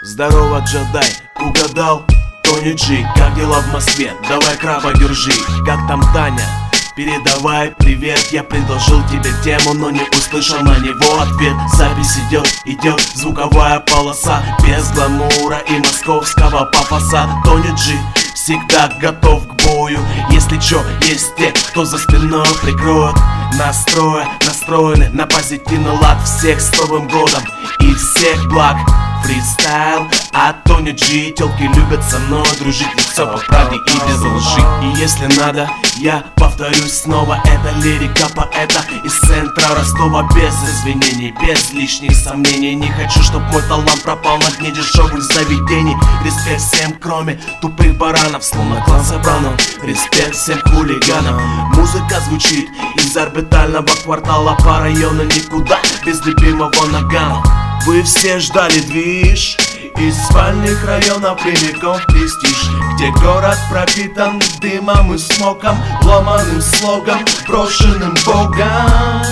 Здорово, джедай, угадал? Тони Джи, как дела в Москве? Давай краба держи. Как там Таня? Передавай привет. Я предложил тебе тему, но не услышал на него ответ. Запись идет звуковая полоса, без гламура и московского пафоса. Тони Джи всегда готов к бою. Если чё, есть те, кто за спиной прикроет. Настроены на позитивный лад. Всех с Новым годом и всех благ. Фристайл от Тони Джи. Телки любят со мной дружить, ведь всё по правде и без лжи. И если надо, я повторюсь снова. Это лирика поэта из центра Ростова. Без извинений, без лишних сомнений. Не хочу, чтоб мой талант пропал на дне дешевых заведений. Респект всем, кроме тупых баранов, словно клан Сопрано. Респект всем хулиганам. Музыка звучит из орбитального квартала по району никуда без любимого Нагана. Вы все ждали движ из спальных районов прямиком в престиж, где город пропитан дымом и смоком, ломаным слогом, брошенным богом.